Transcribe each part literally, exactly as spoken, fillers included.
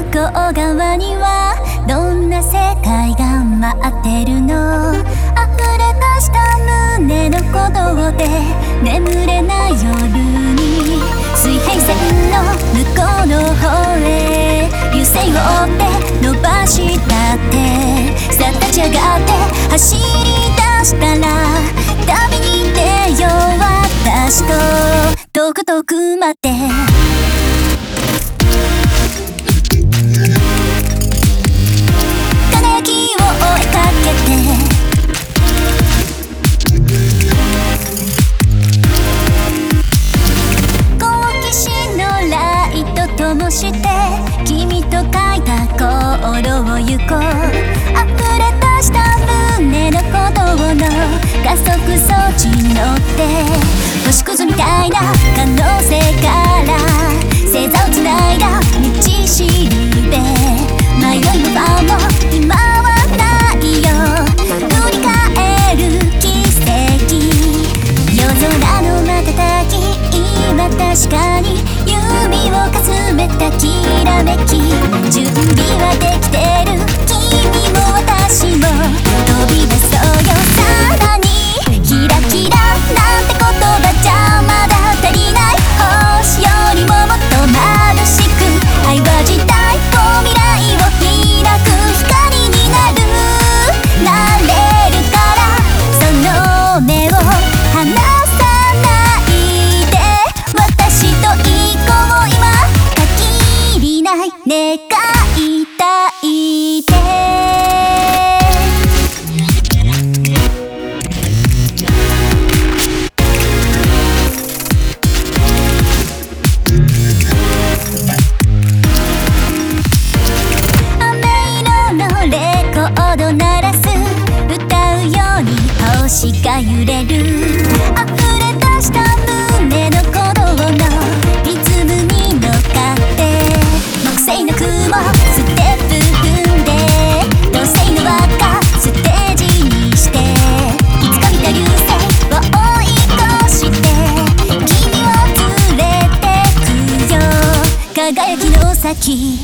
こう側にはどんな世界が待ってるの？溢れ出した胸の鼓動で眠れない夜に水平線の向こうの方へ流星を追って伸ばしたってさあ立ち上がって走り出したら旅に出よう私と遠く遠くまで輝きを追いかけて好奇心のライト灯して君と書いた航路を行こう溢れ出した胸の鼓動の加速装置に乗って星屑みたいな可能性から星座をつないだ道しるべ迷いも不安も今はないよ振り返る奇跡夜空の瞬き今確かに指をかすめたきらめき準備はできてる君も私も飛び出そうよさらにキラキラなんて言葉じゃまだ足りない星よりももっと眩しく愛は時代と未来を開く光になるなれるからその目を離さないで私と行こう今限りない願いたいで鳴らす歌うように星が揺れる溢れ出した胸の鼓動のリズムに乗っかって木星の雲ステップ踏んで土星の輪っかステージにしていつか見た流星を追い越して君を連れてくよ輝きの先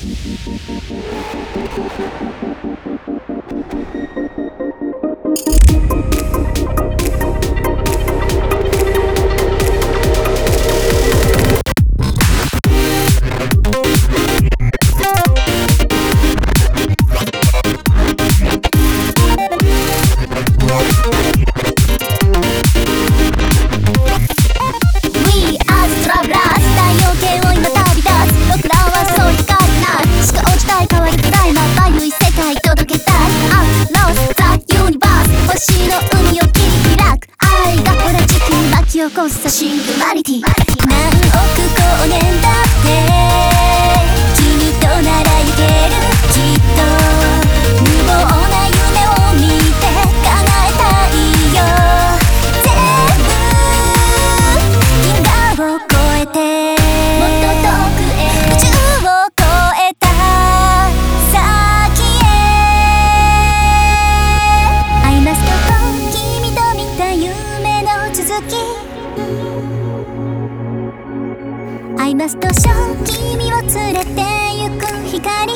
起こすシングラリティ何億光年だって君となら行けるきっと無謀な夢を見て叶えたいよ全部銀河を越えてもっと遠くへ宇宙を越えた先へアイマストと君と見た夢の続きアイマストショー君を連れて行く光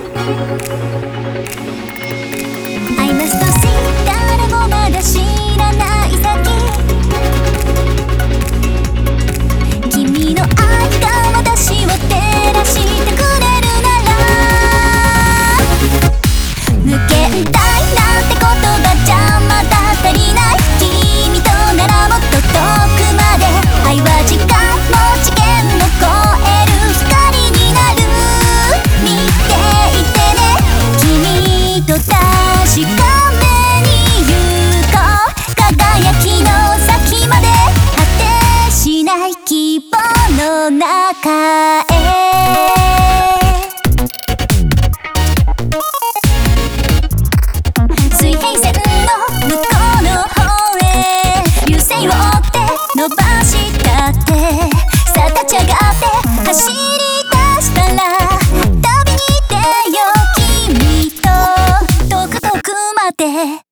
アイマストシー誰もまだ知らない先君の愛が私を照らしてくれるなら無限大なんて言葉じゃまだ足りない君とならもっと遠くまで愛は時間も次元も超える光になる見ていてね君と確かめに行こう輝きの先まで果てしない希望の中へ水平線の向こうの方へ流星を追って伸ばしたってさあ立ち上がって走り出したら旅に出よう君と遠く遠くまで